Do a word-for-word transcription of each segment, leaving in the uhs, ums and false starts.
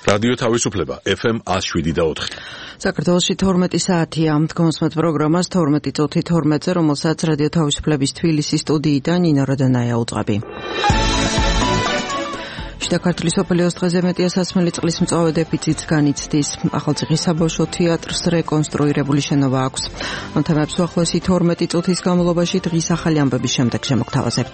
რადიო თავისუფლება ეფ ემ one oh seven და four. საქართველოში თორმეტი საათია. თქვენსმეთ პროგრამას თორმეტი წუთი თორმეტზე, რომელსაც რადიო თავისუფლების თბილისის სტუდიიდან ნინო როდანაია უძღვები. შიდა ქართლის სოფლიოს დღეზე მეტია სასმელი წყლის მწვავე დეფიციტს განიცდის. ახალციხის საბავშვო თეატრს რეკონსტრუირებული შენობა აქვს. ამ თემებს უახლოესი თორმეტი წუთის განმავლობაში დღის ახალი ამბების შემდეგ შემოგთავაზებთ.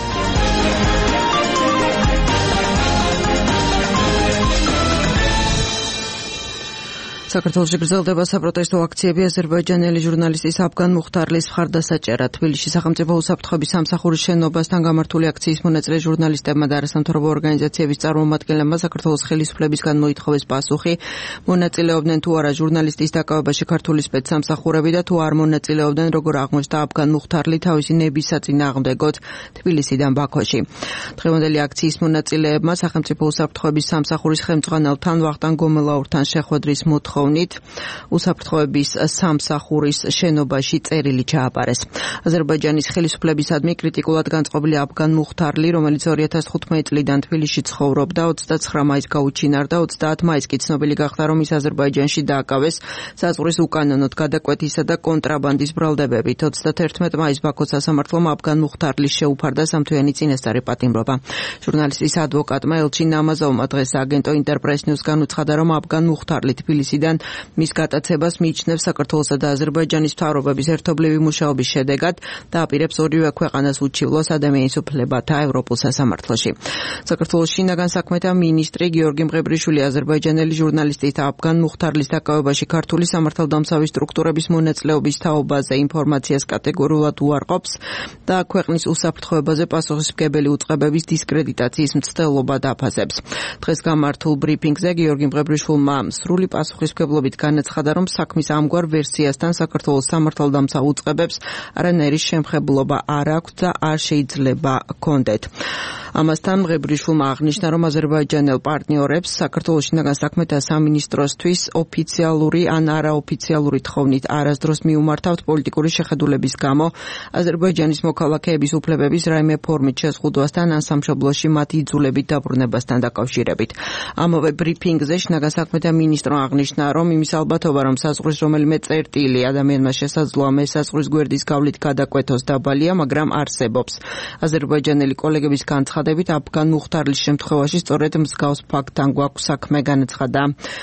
საქართველოში გრძელდება საპროტესტო აქციები აზერბაიჯანელი ჟურნალისტის აფგან მუხტარლის მხარდასაჭერად. თბილისში სახელმწიფო უსაფრთხოების სამსახურის შენობასთან გამართული აქციის მონაწილე ჟურნალისტებმა და არასამთავრობო ორგანიზაციების წარმომადგენლებმა საქართველოს ხელისუფლებისგან მოითხოვეს პასუხი, მონაწილეობდნენ თუ არა ჟურნალისტის დაკავებაში ქართული სპეცსამსახურები და თუ არ მონაწილეობდნენ, როგორ აღმოჩნდა აფგან მუხტარლი თავისი ნების საწინააღმდეგოდ თბილისიდან ბაქოში. დღევანდელი აქციის მონაწილეებმა სახელმწიფო უსაფრთხოების სამსახურის ხელმძღვანელთან ვახტანგ გომელაურთან შეხვედრის მოთხოვნით უსაფრთხოების სამსახურის შენობაში წერილი ჩააბარეს. აზერბაიჯანის ხელისუფლებისადმი კრიტიკულად განწყობილი აფგან მუხტარლი, რომელიც two thousand fifteen წლიდან თბილისში ცხოვრობდა, twenty-nine მაისს გაუჩინარდა, thirty მაისს კი ცნობილი გახდა, რომ ის აზერბაიჯანში დააკავეს საზღვრის უკანონოდ გადაკვეთისა და კონტრაბანდის ბრალდებებით. thirty-one მაისს ბაქოს სასამართლომ აფგან მუხტარლის შეუფარდა სამთვიანი წინასწარი პატიმრობა. ჟურნალისტის ადვოკატმა ელჩი ნამაზოვმა დღეს აგენტო ინტერპრეს ნიუს განუცხადა, რომ აფგან მუხტარლი თბილისიდან მის გატაცებას მიიჩნევს საქართველოსა და აზერბაიჯანის მთავრობების ერთობლივი მუშაობის შედეგად და აპირებს ორივე ქვეყანას უჩივლოს ადამიანის უფლებათა ევროპულ სასამართლოში. საქართველოს შინაგან საქმეთა მინისტრი გიორგი მღებრიშვილი აზერბაიჯანელი ჟურნალისტის აფგან მუხტარლის დაკავებაში ქართული სამართალდამცავი სტრუქტურების მონაწილეობის თაობაზე ინფორმაციას კატეგორიულად უარყოფს და ქვეყნის უსაფრთხოებაზე პასუხისმგებელი უწყებების დისკრედიტაციის მცდელობა დაფასებს. დღეს გამართულ ბრიფინგზე გიორგი მღებრიშვილმა სრული პასუხისმგებლობით განაცხადა, რომ საქმის ამგვარ ვერსიასთან საქართველოს სამართალდამცავ უწყებებს არანაირი შემხებლობა არ აქვს და არ შეიძლება ჰქონდეთ. ამასთან მღებრიშვილმა აღნიშნა, რომ აზერბაიჯანელ პარტნიორებს საქართველოს შინაგან საქმეთა სამინისტროსთვის ოფიციალური ან არაოფიციალური თხოვნით არასდროს მიუმართავთ პოლიტიკური შეხედულების გამო აზერბაიჯანის მოქალაქეების უფლებების რაიმე ფორმით შეზღუდვასთან ან სამშობლოში მათი იძულებით დაბრუნებასთან დაკავშირებით. ამავე ბრიფინგზე შინაგან საქმეთა მინისტრმა აღნიშნა, რომ იმის ალბათობა, რომ საზღვრის რომელიმე წერტილი ადამიანმა შესაძლოა მე საზღვრის გვერდის გავლით გადაკვეთოს დაბალია, მაგრამ არსებობს. აზერბაიჯანელი კოლეგების განცხადებით აფგან მუხტარლის შემთხვევაში სწორედ მსგავს ფაქტთან გვაქვს საქმე, განაცხადა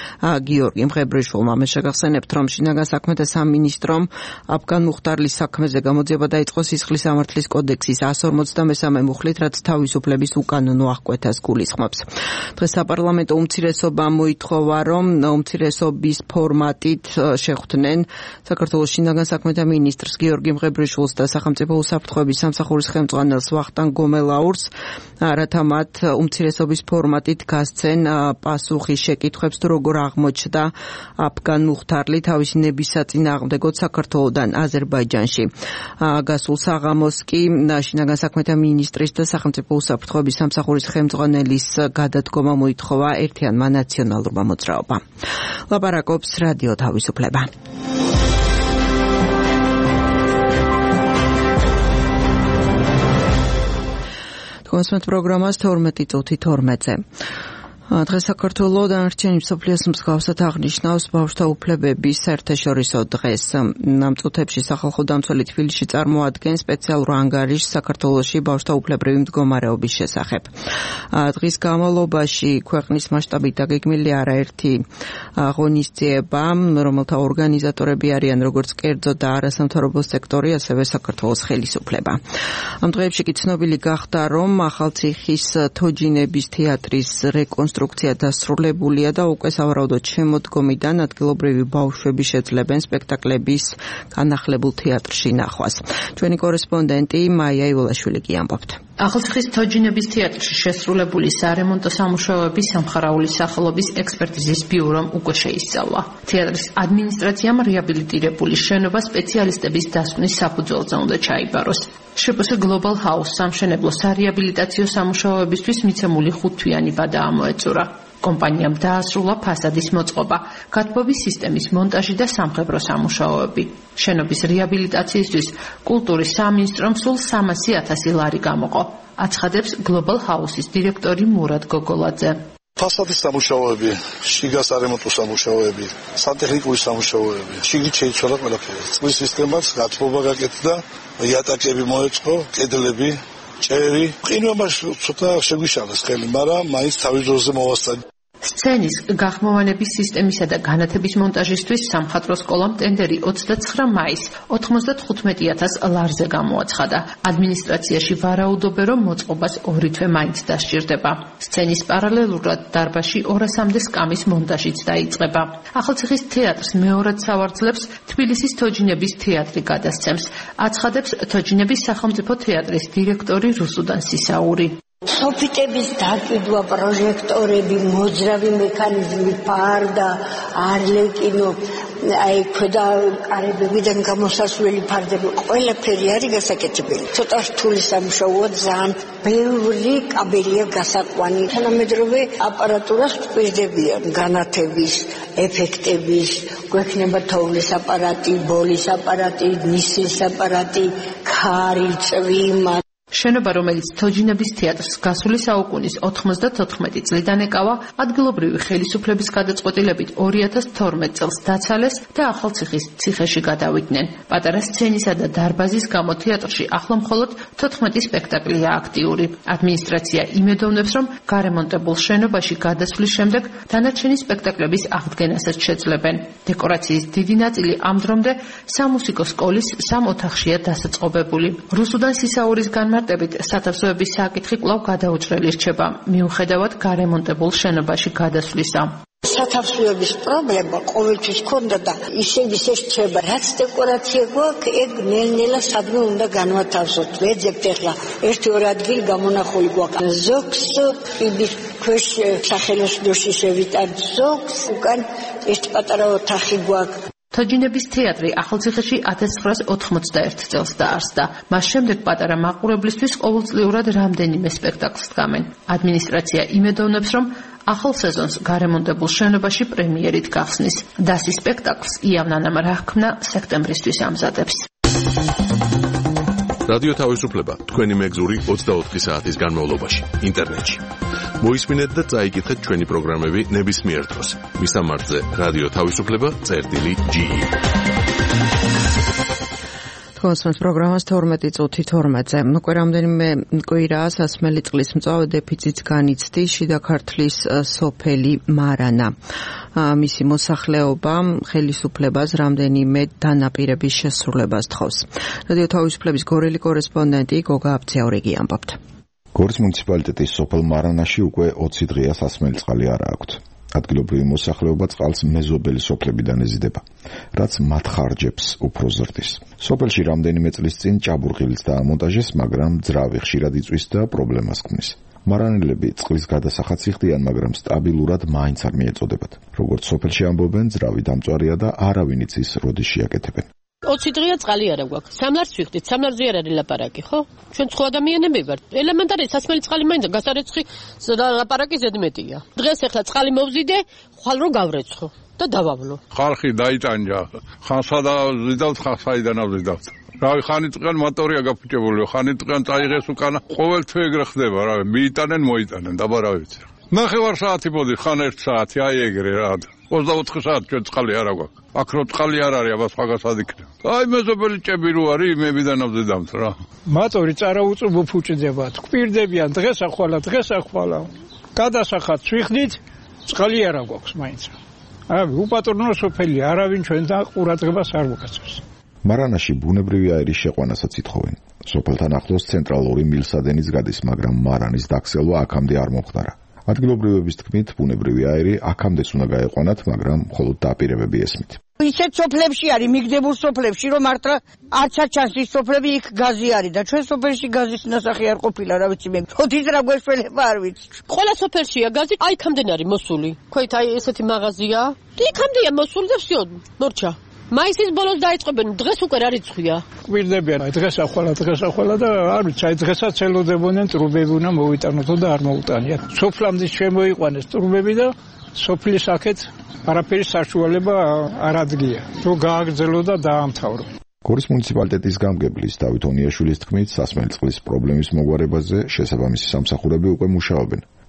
გიორგი მღებრიშვილმა. მე შეგახსენებთ, რომ შინაგან საქმეთა სამინისტრომ აფგან მუხტარლის საქმეზე გამოძიება დაიწყო სისხლის სამართლის კოდექსის one forty-three მუხლით, რაც თავისუფლების უკანონო აღკვეთას გულისხმობს. დღეს საპარლამენტო უმცირესობამ მოითხოვა, რომ უმცირესობის ფორმატით შეხვდნენ საქართველოს შინაგან საქმეთა მინისტრს გიორგი მღებრიშვილს და სახელმწიფო უსაფრთხოების სამსახურის ხელმძღვანელს ვახტანგ გომელაურს, რათა მათ უმცირესობის ფორმატით გასცენ პასუხი შეკითხვებს, თუ როგორ აღმოჩნდა აფგან მუხტარლი თავისი ნების საწინააღმდეგოდ საქართველოდან აზერბაიჯანში. გასულ საღამოს კი შინაგან საქმეთა მინისტრის და სახელმწიფო უსაფრთხოების სამსახურის ხელმძღვანელის გადადგომა მოითხოვა ერთიანმა ნაციონალურმა მოძრაობამ. ლაპარაკობს რადიო თავისუფლება. თქვენსმეთ პროგრამას თორმეტი წუთი თორმეტზე. დღეს საქართველოს დანარჩენი მსოფლიოს მსგავსად აღნიშნავს ბავშვთა უფლებების საერთაშორისო დღეს. ამ წუთებში სახალხო დამცველი თბილისში წარმოადგენს სპეციალურ ანგარიშს საქართველოში ბავშვთა უფლებრივი მდგომარეობის შესახებ. დღის განმავლობაში ქვეყნის მასშტაბით დაგეგმილი არაერთი ღონისძიება, რომელთა ორგანიზატორები არიან როგორც კერძო და არასამთავრობო სექტორი, ასევე საქართველოს ხელისუფლება. ამ დღეებში კი ცნობილი გახდა, რომ ახალციხის თოჯინების თეატრის რეკონსტრუქცია დასრულებულია და უკვე სავარაუდოდ შემოდგომიდან ადგილობრივი ბავშვები შეძლებენ სპექტაკლების განახლებულ თეატრში ნახვას. ჩვენი კორესპონდენტი მაია ივოლაშვილი კი ამბობთ. ახალციხის თოჯინების თეატრში შესრულებული სარემონტო სამუშაოები სამხარაული სახელობის ექსპერტიზის ბიურომ უკვე შეისწავლა. თეატრის ადმინისტრაციამ რეაბილიტირებული შენობა სპეციალისტების დასკვნის საფუძველზე უნდა ჩაიბაროს. შპს Global House სამშენებლო სარეაბილიტაციო სამუშაოებისთვის მიცემული ხუთთვიანი ვადა ამოეწურა. კომპანიამ დაასრულა ფასადის მოწყობა, გათბობის სისტემის მონტაჟი და სამხედრო სამუშაოები. შენობის რეაბილიტაციისთვის კულტურის სამინისტრომ სულ სამასი ათასი ლარი გამოყო. აცხადებს Global House-ის დირექტორი მურად გოგოლაძე. ფასადის სამუშაოები, შიგა სარემონტო სამუშაოები, სანტექნიკური სამუშაოები. შიგნით შეიცვალა ყველაფერი. წყლის სისტემაც გათბობა გაკეთდა, იატაკები მოეწყო, კედლები, ჭერი. ყინვამაში ცოტა შეგვიშალეს ხელი, მაგრამ მაინც თავის დროზე მოვასწარი. სცენის გახმოვანების სისტემისა და განათების მონტაჟისთვის სამხატვრო სკოლამ ტენდერი ოცდაცხრა მაისს ოთხმოცდათხუთმეტი ათას ლარზე გამოაცხადა. ადმინისტრაციაში ვარაუდობენ, რომ მოწყობას ორი თვე მაინც დასჭირდება. სცენის პარალელურად დარბაზში ორასამდე სკამის მონტაჟიც დაიწყება. ახალციხის თეატრს მეორად სავარძლებს თბილისის თოჯინების თეატრი გადასცემს. აცხადებს თოჯინების სახელმწიფო თეატრის დირექტორი რუსუდან სისაური. სოფიტების დაკიდვა, პროჟექტორები, მოძრავი მექანიზმი, ფარდა, არლეკინო, აი ქვედა კარებებიდან გამოსასვლელი ფარდები, ყველაფერი არის გასაკეთებელი. ცოტა რთული სამუშაოა, ძალიან ბევრი კაბელია გასაყვანი. თანამედროვე აპარატურას გვპირდებიან განათების, ეფექტების, გვექნება თოვლის აპარატი, ბოლის აპარატი, ნისლის აპარატი, ქარი, წვიმა. შენობა, რომელიც თოჯინების თეატრს გასული საუკუნის ოთხმოცდათოთხმეტი წლიდან ეკავა, ადგილობრივი ხელისუფლების გადაწყვეტილებით ორი ათას თორმეტ წელს დაცალეს და ახალციხის ციხეში გადავიდნენ. პატარა სცენისა და დარბაზის გამო თეატრში ახლა მხოლოდ თოთხმეტი სპექტაკლია აქტიური. ადმინისტრაცია იმედოვნებს, რომ გარემონტებულ შენობაში გადასვლის შემდეგ დანარჩენი სპექტაკლების აღდგენასაც შეძლებენ. დეკორაციის დიდი ნაწილი ამ დრომდე სამუსიკო სკოლის სამ ოთახშია დასაწყობებული. რუსუდან სისაურის განმარტებით სათავსოების საკითხი კვლავ გადაუჭრელი რჩება, მიუხედავად გარემონტებულ შენობაში გადასვლისა. სათავსოების პრობლემა ყოველთვის ქონდა და ისევ ისე რჩება. რაც დეკორაცია გვაქვს, ეგ ნელ-ნელა სადმე უნდა განვათავსოთ. ვეძებთ ახლა ერთი-ორი ადგილი გამონახული გვაქვს. ზოგს ხიდის ქვეშ სახელოსნოში შევიტანთ, ზოგს უკან ერთ პატარა ოთახი გვაქვს. თოჯინების თეატრი ახალციხეში ათას ცხრაას ოთხმოცდაერთი წელს დაარსდა. მას შემდეგ პატარა მაყურებლისთვის ყოველწლიურად რამდენიმე სპექტაკლს დგამენ. ადმინისტრაცია იმედოვნებს, რომ ახალ სეზონს გარემონტებულ შენობაში პრემიერით გახსნის. დასი სპექტაკლს იავნანამ რაჰქმნა სექტემბრისთვის ამზადებს. რადიო თავისუფლება თქვენი მეგზური ოცდაოთხი საათის განმავლობაში ინტერნეტში. მოისმინეთ და წაიკითხეთ ჩვენი პროგრამები ნებისმიერ დროს. მისამართზე რადიო თავისუფლება წერტილი ჯი. კონსმენს პროგრამას თორმეტი წუთი თორმეტზე. უკვე რამდენიმე კვირაა სასმელი წყლის მწვავე დეფიციტს განიცდის შიდა ქართლის სოფელი მარანა. მისი მოსახლეობა ხელისუფლებას რამდენიმე დანაპირების შესრულებას თხოვს. რადიო თავისუფლების გორელი კორესპონდენტი გოგა აბციაურიგი ამბობთ. გორის მუნიციპალიტეტის სოფელ მარანაში უკვე ოცი დღეა სასმელი წყალი არ აქვთ. ადგილობრივი მოსახლეობა წყალს მეზობელი სოფლებიდან ეზიდება, რაც მათ ხარჯებს უფრო ზრდის. სოფელში რამდენიმე წლის წინ ჭაბურღილიც დაამონტაჟეს, მაგრამ ძრავი ხშირად იწვის და პრობლემას ქმნის. მარანელები წყლის გადასახადს იხდიან, მაგრამ სტაბილურად მაინც არ მიეწოდებათ. როგორც სოფელში ამბობენ, ძრავი დამწვარია და არავინ იცის როდის შეაკეთებენ. ოცი დღეა წყალი არ აგვაქვს. სამლარს ვიხდით, სამლარზე არ არის ლაპარაკი, ხო? ჩვენ სხვა ადამიანები ვართ. ელემენტარი სასმელი წყალი მაინც გასარეცხი ლაპარაკი ზედმეტია. დღეს ახლა წყალი მოვზიდე, ხვალ რო გავრეცხო და დავავლო. ხალხი დაიტანჯა. ხან სადა ვზიდავთ, ხან საიდან ავზიდავთ. რავი, ხანიტყან მოტორია გაფუჭებული, ხანიტყან წაიღეს უკანა. ყოველთვე ეგრე ხდება, რავი, მიიტანენ, მოიტანენ, დაბა რა ვიცი. ნახევარ საათი მოდი, ხან ერთ საათი, აი ეგრე რა. ოცდაოთხი საათი ჩვენ წყალი არ აქვს. აქ რო წყალი არ არის, აბა სხვაგას ადიქნა. აი მეზობელი ჭები რო არის, იმებიდან ავზედამთ რა. მატორი წარაუწუბო ფუჭდება, თქვირდებიან დღეს ახვალა, დღეს ახვალა. გადასახადს ვიხდით, წყალი არ აქვს მაინც. აი უპატრონო სოფელი, არავინ ჩვენთან ყურადღებას არ მოგაცემს. მარანაში ბუნებრივი აირის შეყვანასაც ითხოვენ. სოფელთან ახლოს ცენტრალური მილსადენიც გადის, მაგრამ მარანის დაქცევა აქამდე არ მომხდარა. ადგილობრივების თქმით, ბუნებრივი აირი აქამდეც უნდა გაეყვანათ, მაგრამ მხოლოდ დაპირებები ესმით. ისეთ სოფლებში არის, მიგდებულ სოფლებში, რომ მართლა არც ჩანს ის სოფლები, იქ გაზი არის და ჩვენ სოფელში გაზის ნასახი არ ყოფილა, რა ვიცი მე. თოთის რა გვეშველება არ ვიცი. ყველა სოფელშია გაზი, აი იქამდე არის მოსული. ქვეთ აი ესეთი მაღაზია. იქამდეა მოსული და всё, მორჩა. მაისის ბოლოს დაიწყებენ, დღეს უკვე რა რიცხვია. ყვირდებიან, აი დღეს ახვალა, დღეს ახვალა და არ ვიცი, აი დღესაც ელოდებოდნენ ტრუბები უნდა მოვიტანოთო და არ მოუტანიათ. სოფლამდე შემოიყვანეს ტრუბები და სოფლის აქეთ არაფერი საშუალება არ ადგია. რო გააგრძელო და დაამთავრო. გორის მუნიციპალიტეტის გამგებლის დავით ონიაშვილის თქმით, სასმელი წყლის პრობლემის მოგვარებაზე შესაბამისი სამსახურები უკვე მუშაობენ.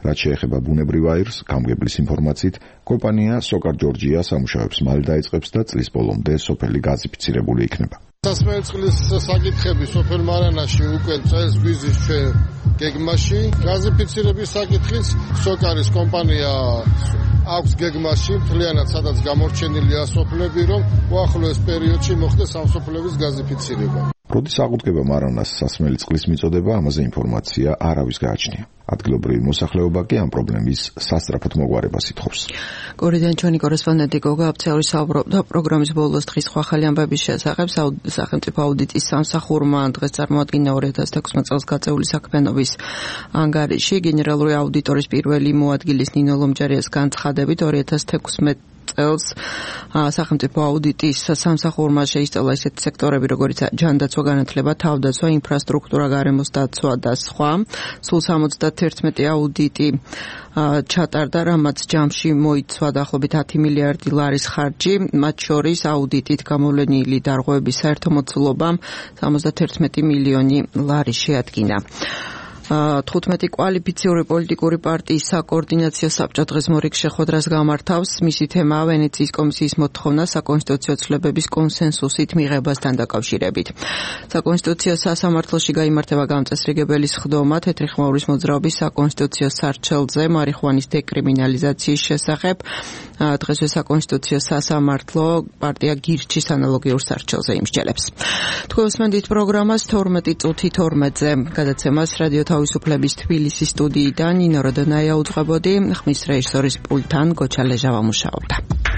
რაც შეეხება ბუნებრივ აირს, გამგებლის ინფორმაციით, კომპანია Socar Georgia სამუშაოებს მალე დაიწყებს და წლის ბოლომდე სოფელი გაზიფიცირებული იქნება. სასმელი წყლის საკითხები სოფელ მარანაში უკვე წელს გვიზის ჩვენ გეგმაში. გაზიფიცირების საკითხიც Socar-ის კომპანია აქვს გეგმაში, მთლიანად სადაც გამორჩენილია სოფლები, რომ უახლოეს პერიოდში მოხდეს ამ სოფლების გაზიფიცირება. როდის აღუდგება მარანას სასმელი წყლის მიწოდება, ამაზე ინფორმაცია არავის გააჩნია. ადგილობრივი მოსახლეობა კი ამ პრობლემის სასწრაფოდ მოგვარებას ითხოვს. გორიდან ჩვენი კორესპონდენტი გოგა აფცეური საუბრობდა პროგრამის ბოლოს დღის სხვა ახალი ამბების შესახებ. სახელმწიფო აუდიტის სამსახურმა დღეს წარმოადგინა ორი ათას თექვსმეტ წელს გაწეული საქმიანობის ანგარიში. გენერალური აუდიტორის პირველი მოადგილის ნინო ლომჯარიას განცხადებით ორი ათას თექვსმეტ წელს სახელმწიფო აუდიტის სამსახურმა შეისწავლა ისეთი სექტორები, როგორიც ჯანდაცვა, განათლება, თავდაცვა, ინფრასტრუქტურა, გარემოს დაცვა და სხვა. სულ სამოცდაათერთმეტი აუდიტი ჩატარდა, რამაც ჯამში მოიცვა დაახლოებით ათი მილიარდი ლარის ხარჯი, მათ შორის აუდიტით გამოვლენილი დარღვევების საერთო მოცულობამ სამოცდაათერთმეტი მილიონი ლარი შეადგინა. თხუთმეტი კვალიფიციური პოლიტიკური პარტიის საკოორდინაციო საბჭო დღეს მორიგ შეხვედრას გამართავს. მისი თემაა ვენეციის კომისიის მოთხოვნა საკონსტიტუციო ცვლილებების კონსენსუსით მიღებასთან დაკავშირებით. საკონსტიტუციო სასამართლოში გაიმართება გამწესრიგებელი სხდომა თეთრი ხმაურის მოძრაობის საკონსტიტუციო სარჩელზე მარიხუანის დეკრიმინალიზაციის შესახებ. დღესვე საკონსტიტუციო სასამართლო პარტია გირჩის ანალოგიურ სარჩელზე იმსჯელებს. თქვენ უსმენთ პროგრამას თორმეტი წუთი თორმეტზე. გადაცემას რადიო თავისუფლების თბილისის სტუდიიდან ნინო როდონაია უძღვებოდი, ხმის რეჟისორის პულტთან გოჩა ლეჟავა მუშაობდა.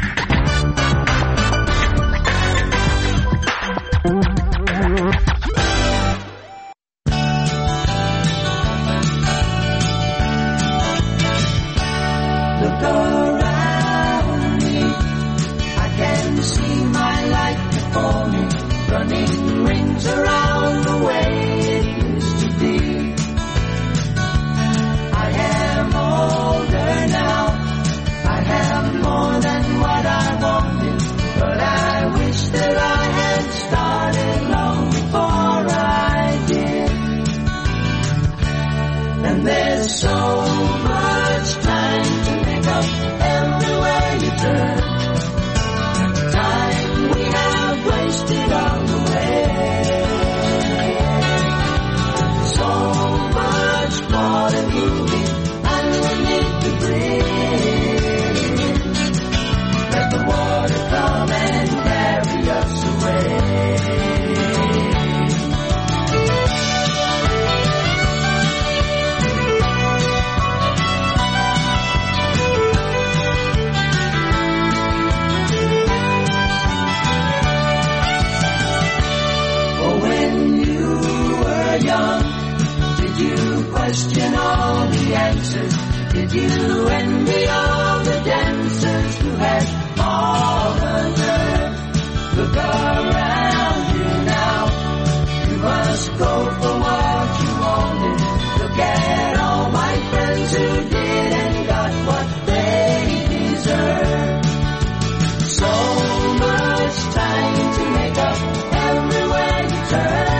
Question all the answers. Did you envy all the dancers who had all the nerve? Look around you now. You must go for what you wanted. Look at all my friends who did and got what they deserve. So much time to make up everywhere you turn.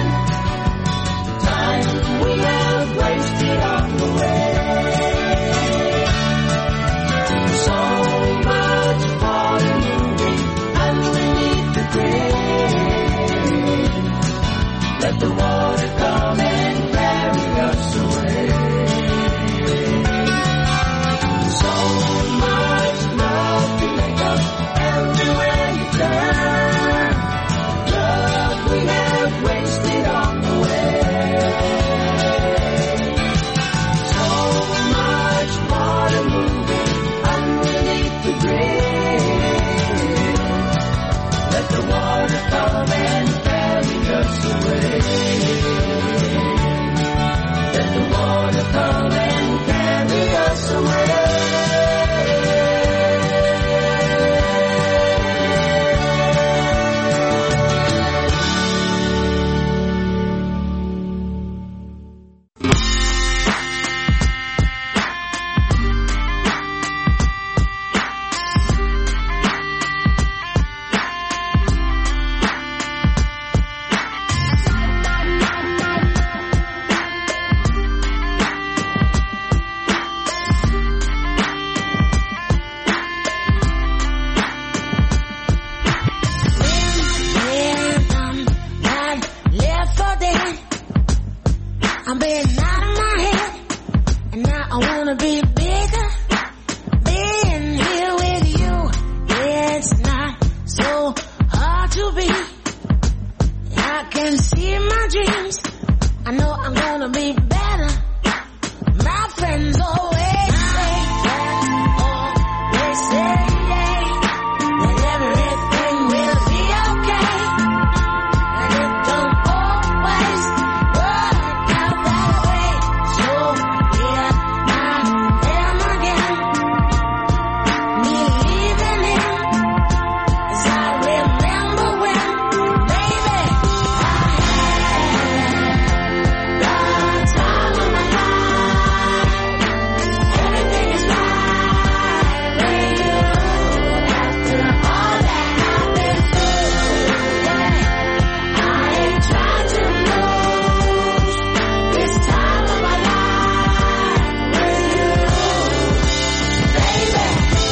Time we have wasted on the way. So much for the movie underneath the grid. I've been out of my head, and now I wanna be bigger. Being here with you, yeah, it's not so hard to be. I can see my dreams, I know I'm gonna be better. My friends always say that, always say that everything will be okay. And it don't always work out that way. So here I am again, believing in, as I remember when, baby, I had the time of my life. Everything is right with you. After all that I've been through, yeah, I ain't trying to lose this time of my life with you, baby.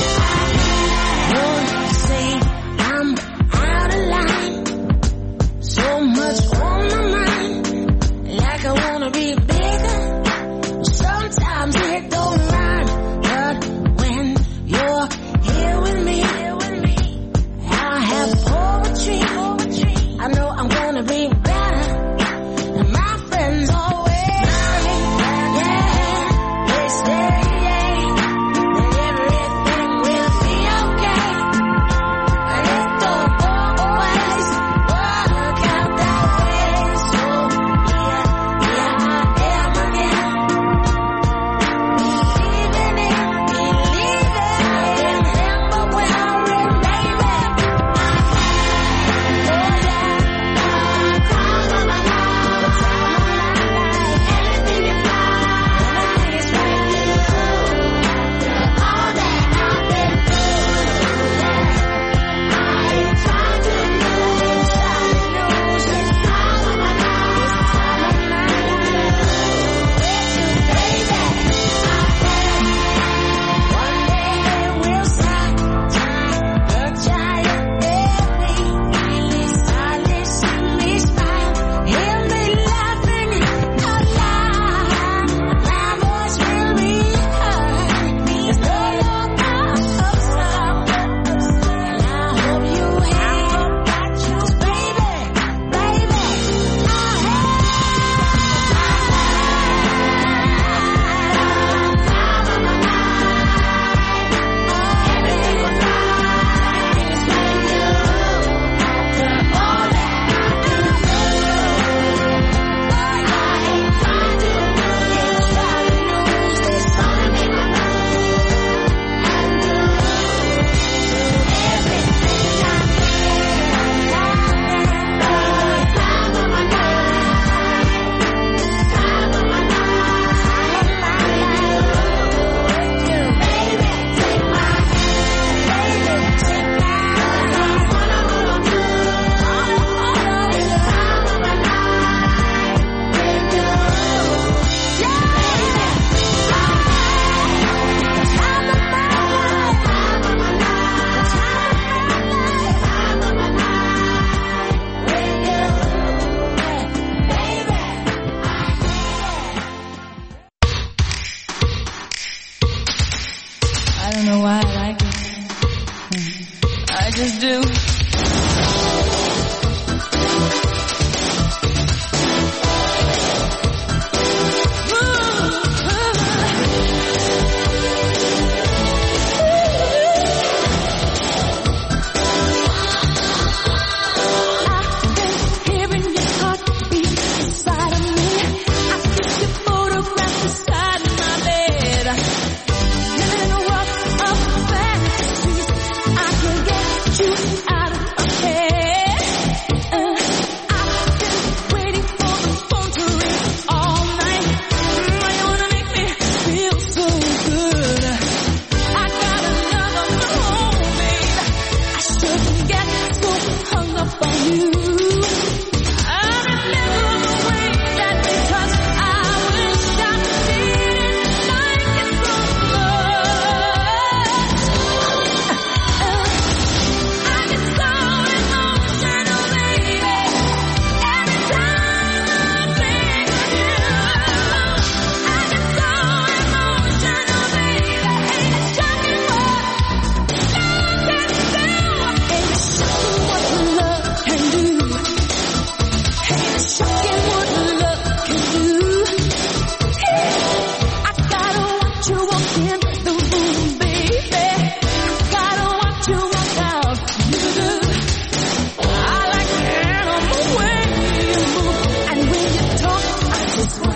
Don't say I'm out of line. So much on my mind, like I wanna be bigger. Sometimes it don't rhyme, but when you're here with me, I have poetry. I know I'm gonna be better. And my friends always say, yeah, they say that everything will be okay. And it don't always work out that way. So yeah, yeah, I am again, believing in, believing in. Remember when I remember, baby, I had, oh yeah, the time of my life, the time of my life. Everything is right, everything is right with you. After all that I've been through, yeah, I ain't trying to lose, trying to lose this time of my life, this time of my life with you, baby. I had one day we'll start time, the giant baby, really solid, see me smile, hear me laughing out loud. My voice will be heard. There's no longer upside, and I hope you hear that, 'cause baby, baby, I had the time of my life. Everything was right, everything is with you. After all that I've been through, I ain't trying to lose, trying to lose this time in my life. And do everything I can. The time of my life, time of my life, with you, baby. Take my hand, baby, take my hand. I wanna hold on to all of this time of my life with you, yeah, baby. I had the time of my life, time of my life, time of my life, time of my life with you, baby. I don't know why I like it. I just do. Hearing your heartbeat inside of me, I see your photograph beside my bed. Living a world of fantasies, I can get you out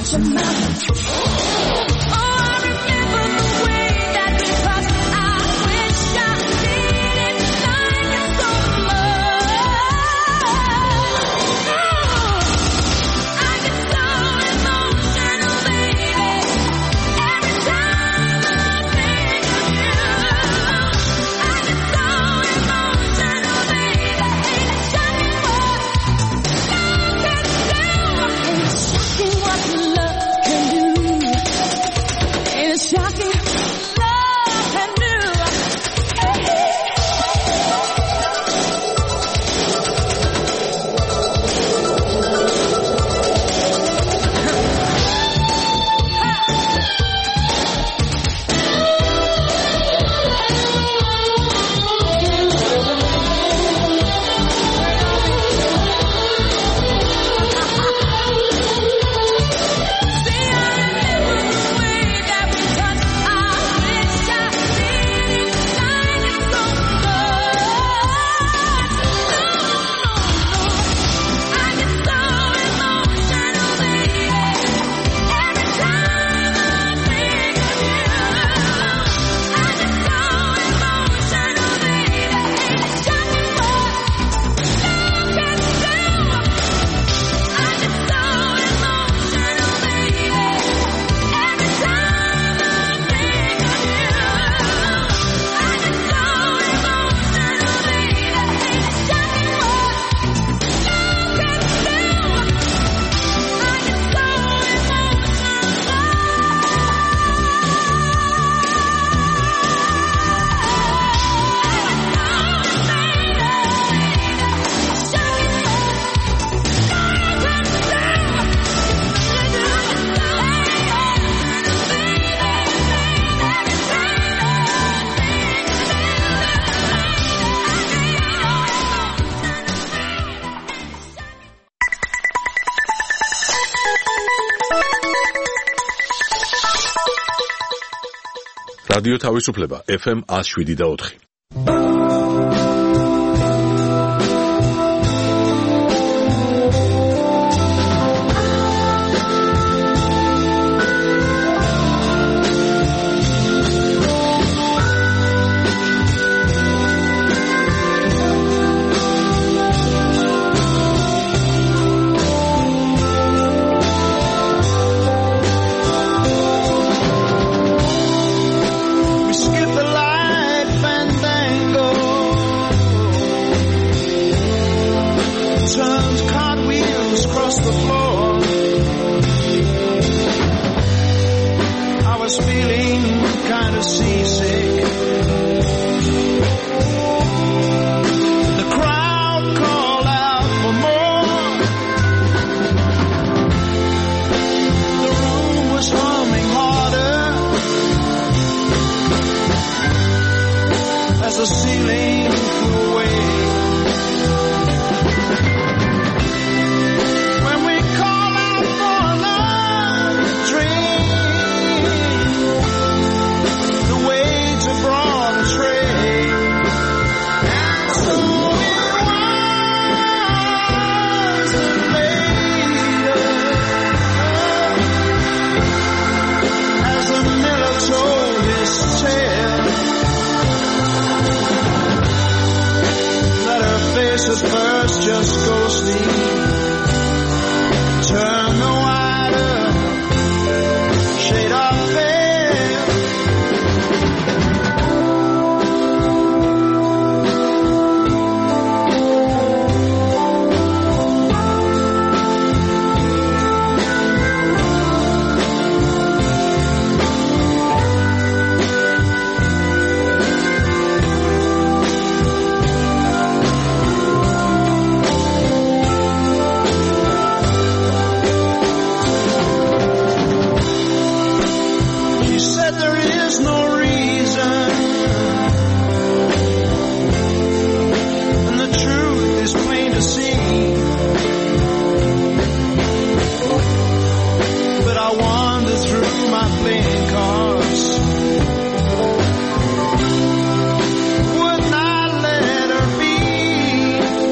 რადიო თავისუფლება ეფ ემ one oh seven და four.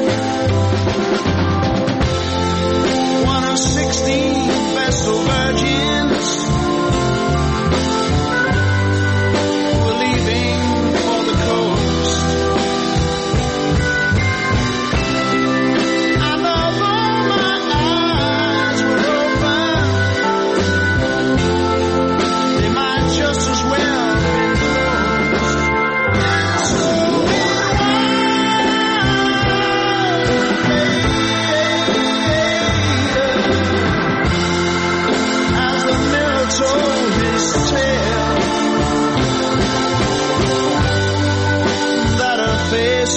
sixteen vessel virgin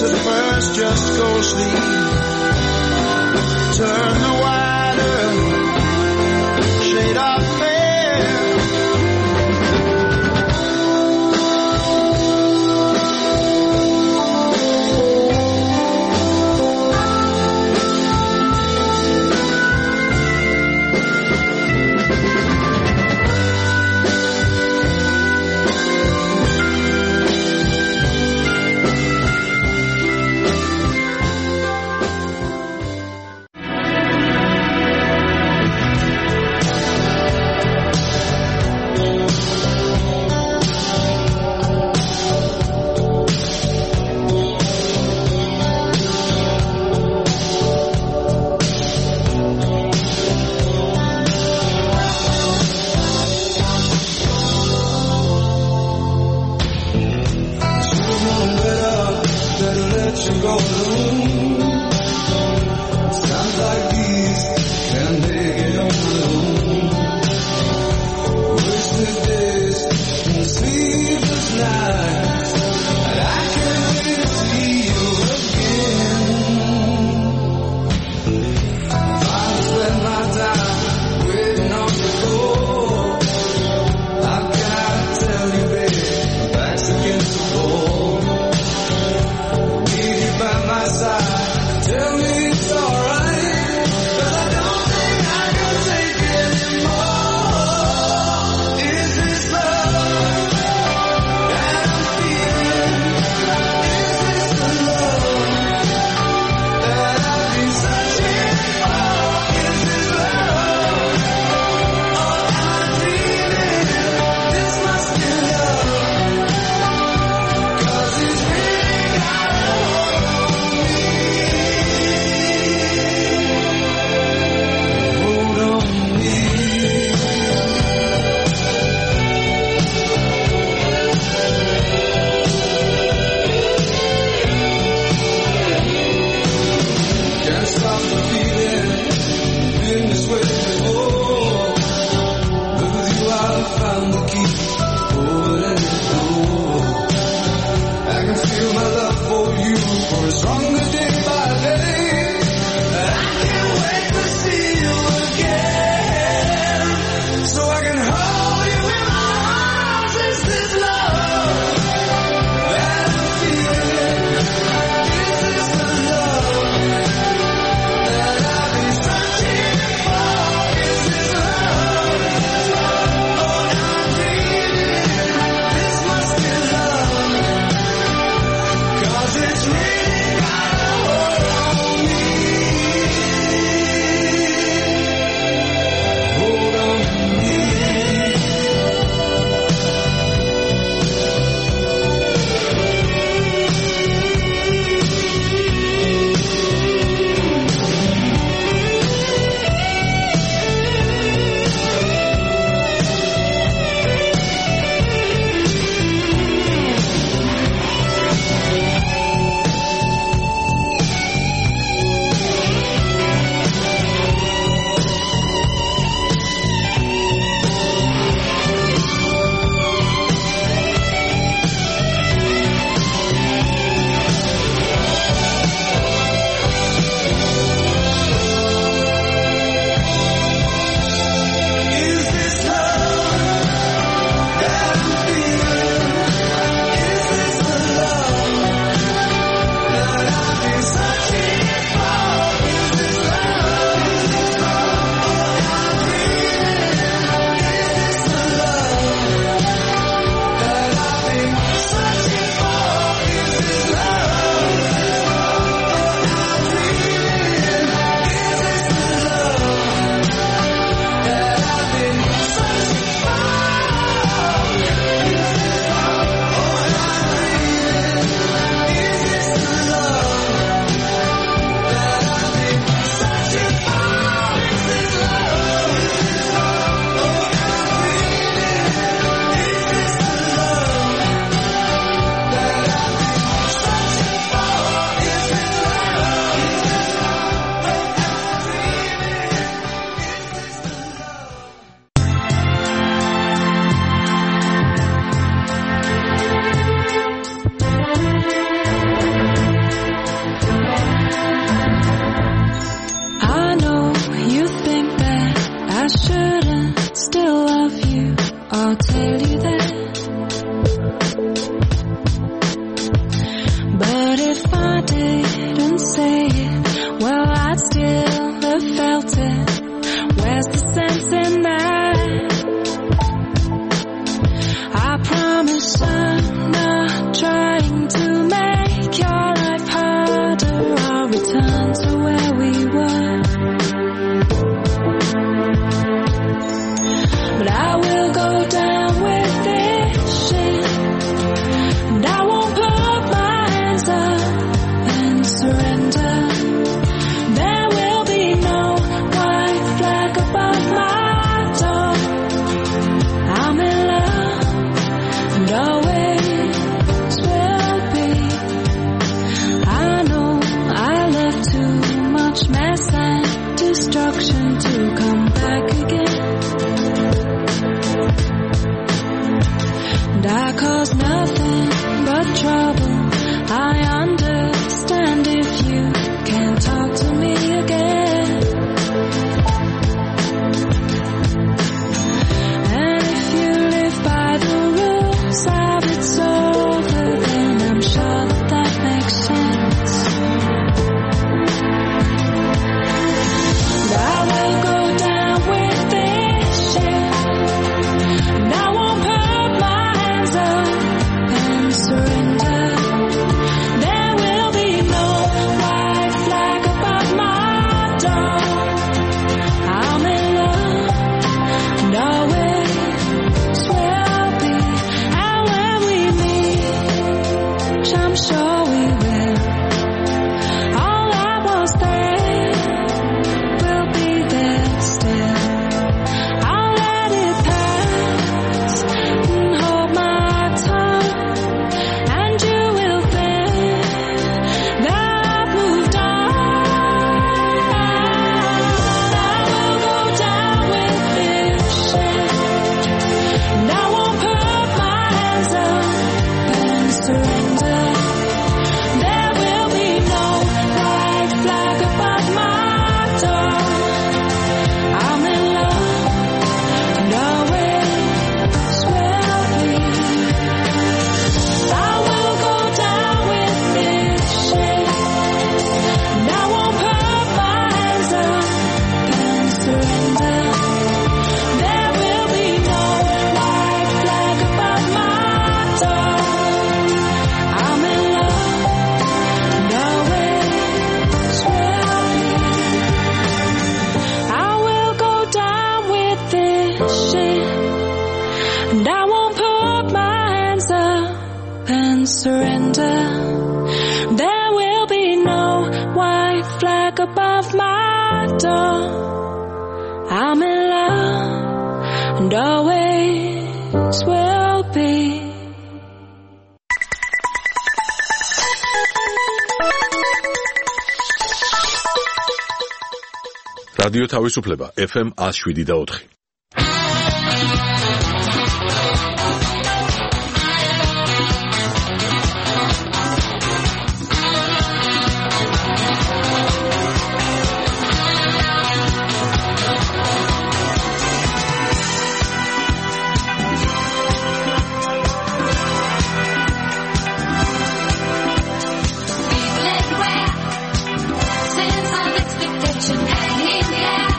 So first just go sleep. Turn the wider shade of fair. still love you, I'll tell you that. But if I didn't say it, well, I'd still have felt it. Where's the sense in that? I promise I'm not trying to make your life harder. I'll return to where we were. But I will go down with this shit, and I won't put my hands up and surrender. There will be no white flag above my door. I'm in love and always will be. I know I left too much mess and destruction to come back again. And I caused nothing but trouble. I understand if you can't talk to me again. And if you live by the rules of it's over, then I'm sure that that makes sense. And I will go down with this shit, and I won't put my hands up and surrender. There will be no white flag above my door. I'm in love and always will be. And when we meet, which I'm sure we will, all that was there will be there still. I'll let it pass and hold my tongue, and you will think that I've moved on. I will go down with this shit, and I won't put my hands up and surrender. There will be no white flag above my door. I'm in love and always will be. I will go down with this shit, and I won't put my hands up and surrender. There will be no white flag above my door. I'm in love and always will be. I will go down with this shit, and I won't put my hands up and surrender. There will be no white flag above my door. I'm in love and always will be. რადიო თავისუფლება ეფ ემ one oh seven და four. Sense of expectation hanging in the air.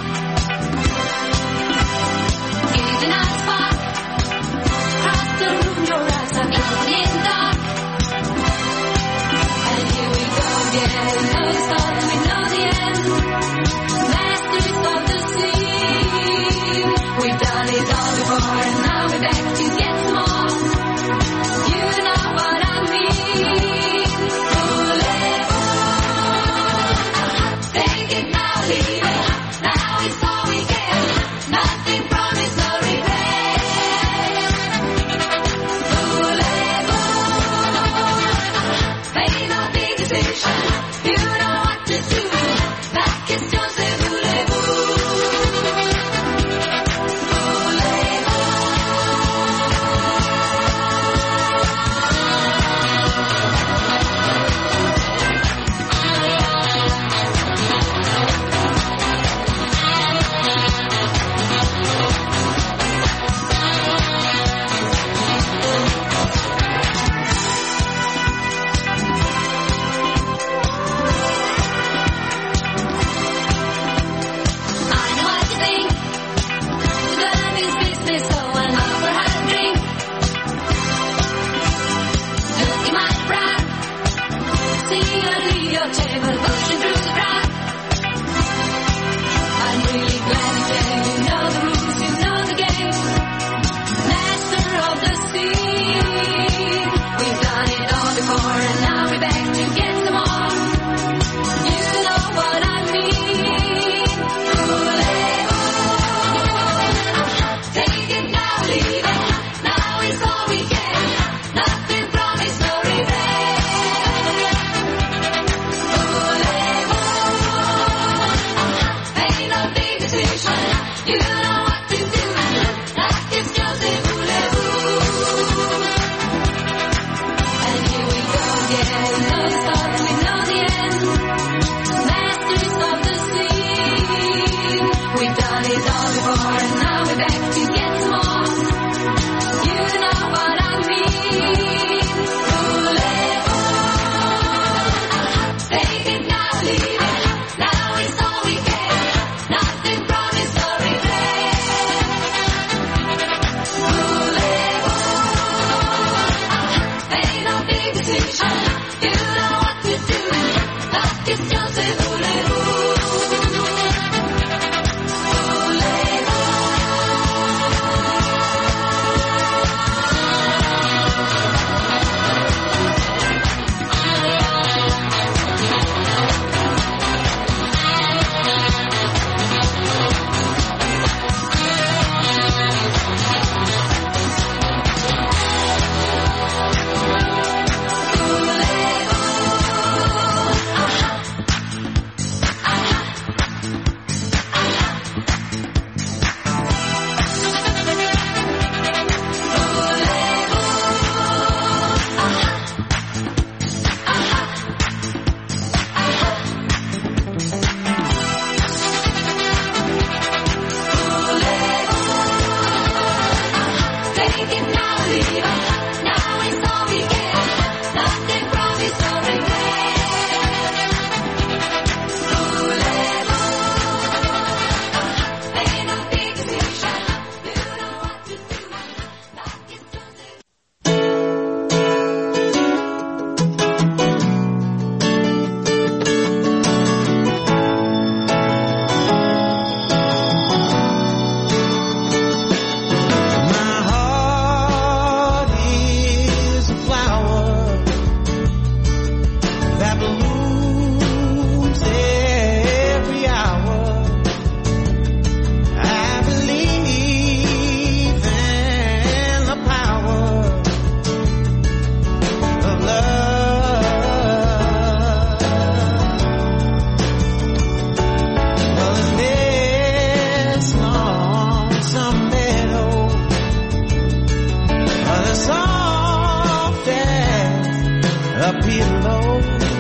pillow.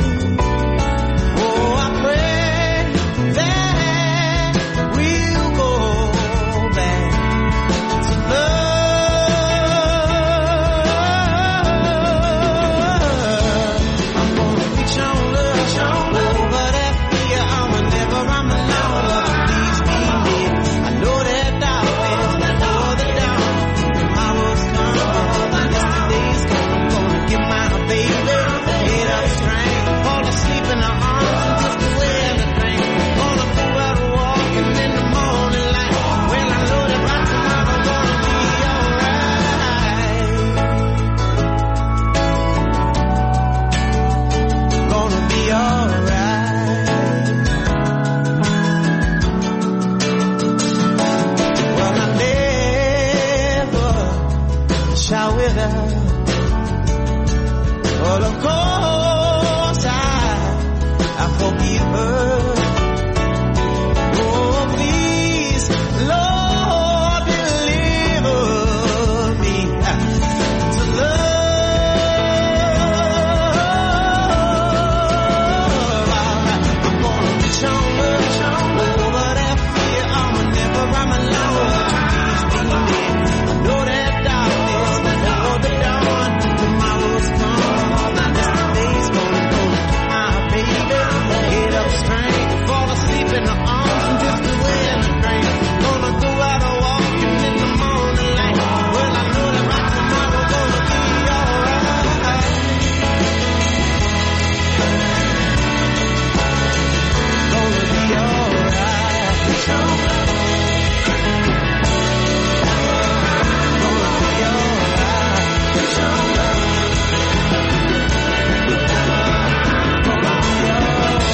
Oh, I pray that we'll go back to love. I'm gonna reach on love, reach on love, but after you, I'm whenever I'm alone. Please be near. I know that darkness before the dawn. Tomorrow's come, and yesterday's gone. I'm gonna get my baby head up straight, fall asleep in her arms and just away in the drink. Gonna go out walking in the morning light. Well, I know that right tomorrow gonna be alright. Gonna be alright. Well, I never shall wither. Well, of course I, I forgive her. Oh, please, Lord, deliver me to love. I'm gonna reach on love, reach on love, but after you, I'm whenever I'm alone. Please be near. I know that darkness before the dawn. Tomorrow's come, and yesterday's gone. Gonna get my baby head up straight, fall asleep in the arms and drift away in the rain. Gonna go out and walking in the morning light. Well, I know that right tomorrow gonna be alright. Gonna be alright. Reach on love. Gonna be alright. Reach on love. Gonna be alright.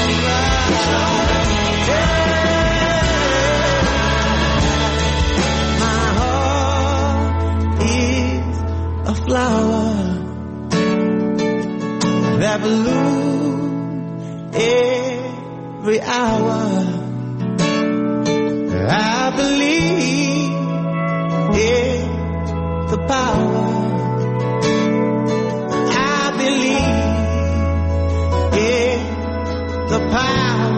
My heart is a flower that blooms every hour. I believe in the power. I believe in the power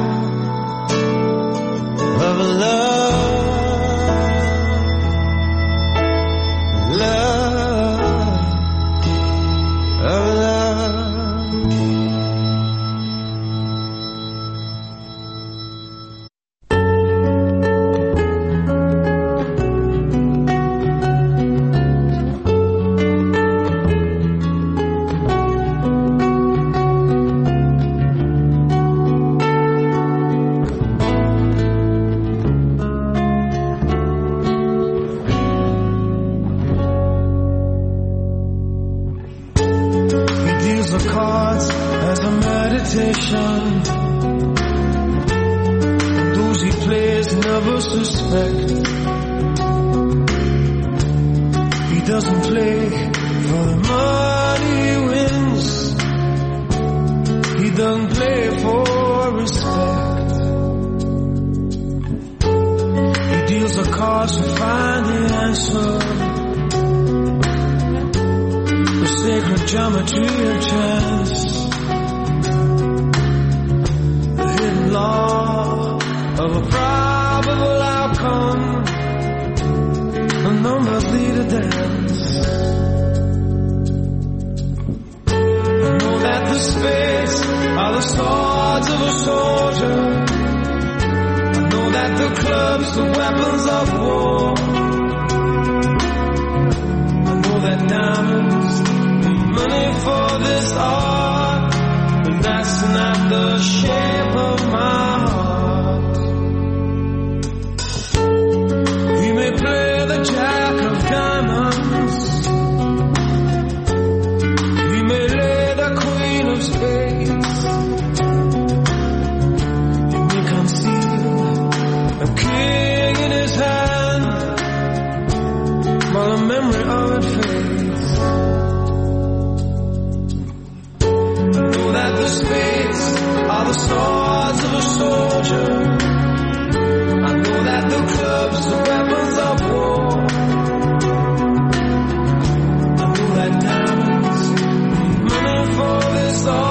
of love. Love. Of love. He deals the cards as a meditation. Those he plays never suspect. He doesn't play for the money he wins. He doesn't play for respect. He deals the cards to find the answer. The sacred geometry of chance. The hidden law of a probable outcome. The numbers lead a dance. I know that the spades are the swords of a soldier. I know that the clubs the weapons of war. I know that diamonds need money for this art, but that's not the shape of my heart. He may play the jack of diamonds. He may lay the queen of spades. He may conceal a king in his hand, while the memory of it fades. I know that the spades are the swords of a soldier. I know that the clubs are weapons of war. I know that diamonds need money for this art.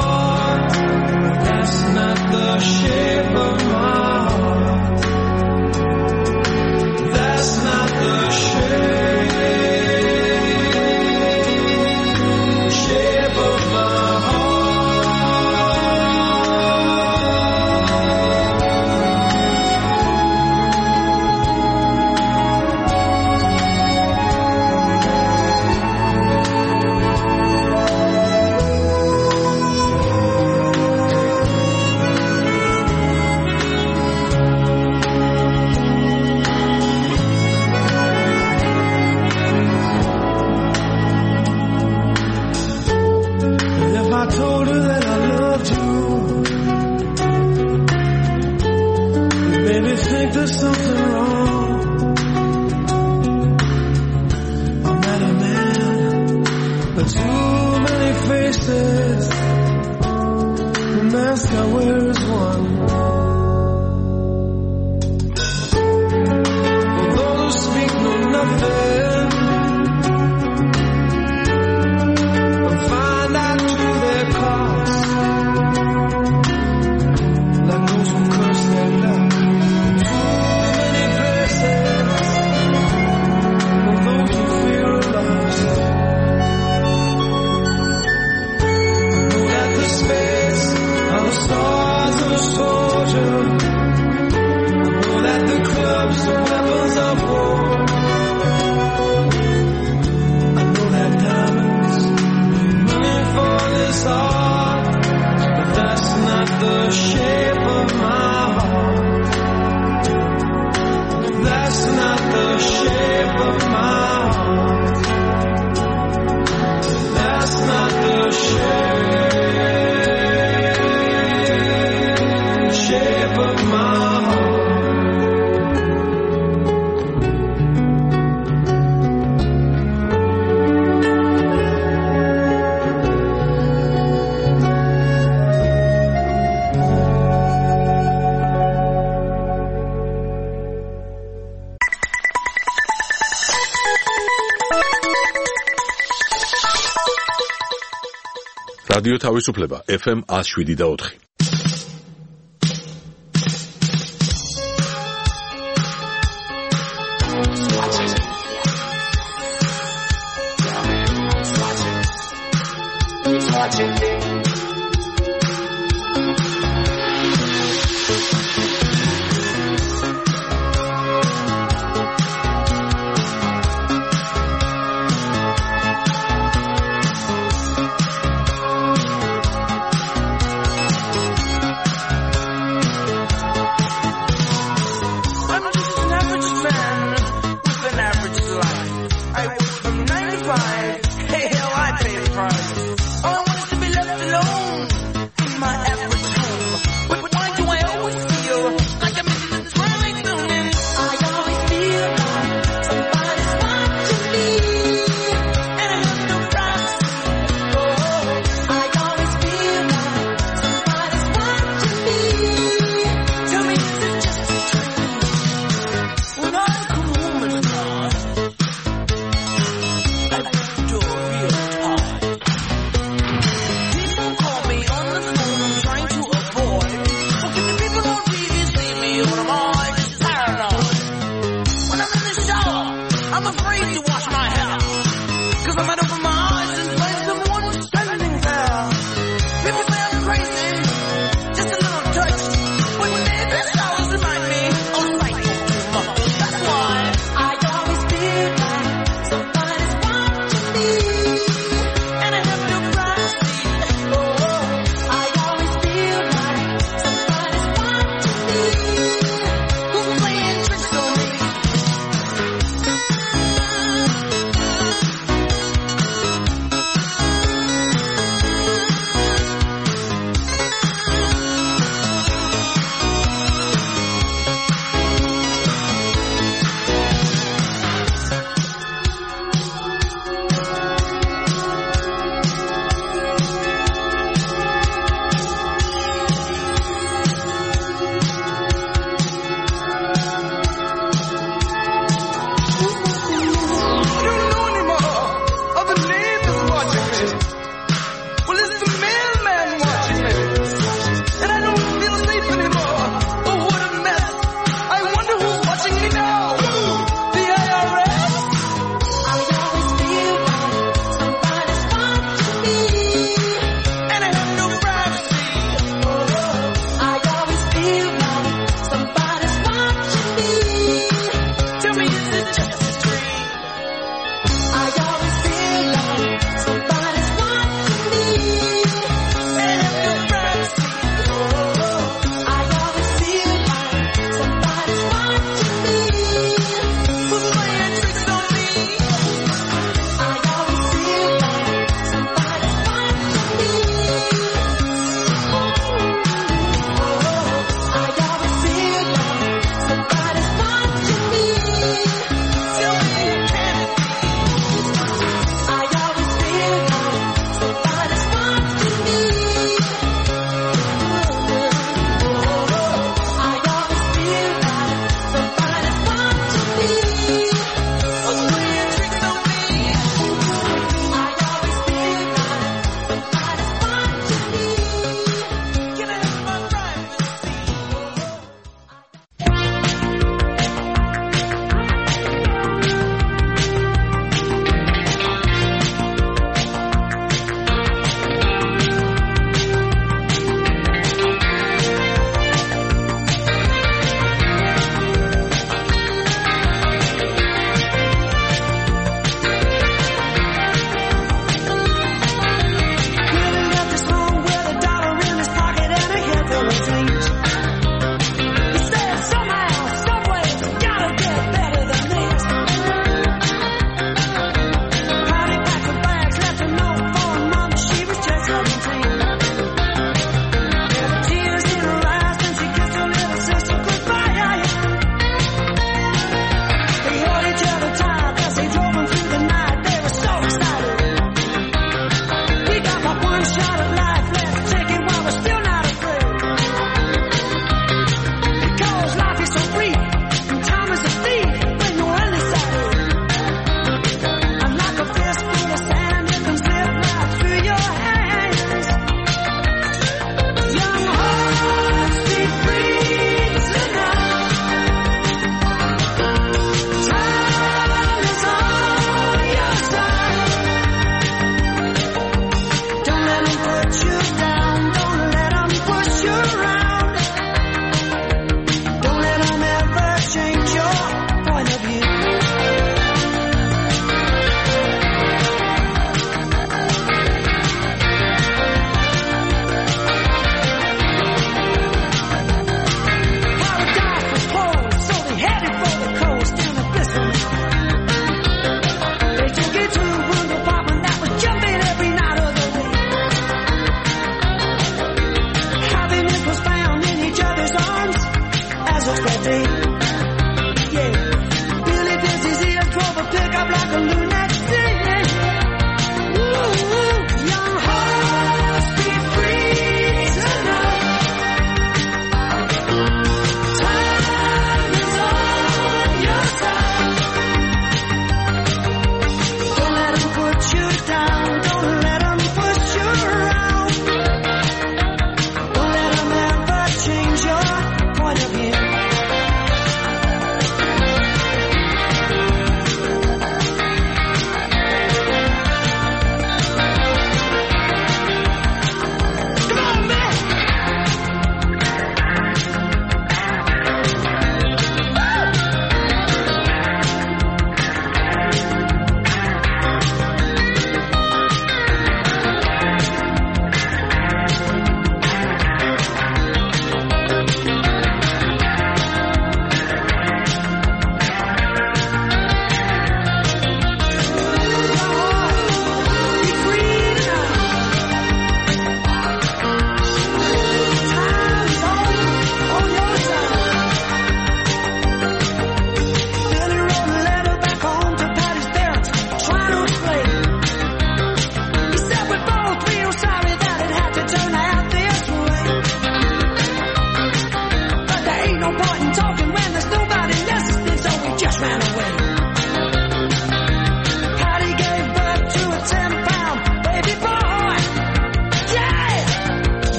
რადიო თავისუფლება ეფ ემ one oh seven და four. Hey, hell, I pay the price. All I want is to be loved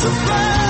the fire.